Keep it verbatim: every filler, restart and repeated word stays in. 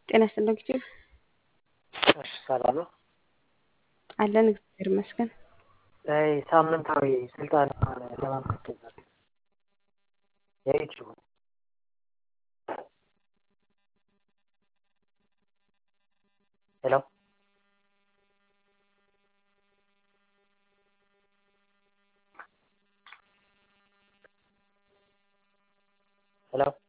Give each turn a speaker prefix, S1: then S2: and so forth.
S1: ጤና ይስጥልኝ ኪቲብ
S2: እሺ ሰላም ነው።
S1: አለን እግዚአብሔር ይመስገን።
S2: አይ ሳምንታዊ ስልጠና ለማመልከት ነበር። የዩቲዩብ ሄሎ ሄሎ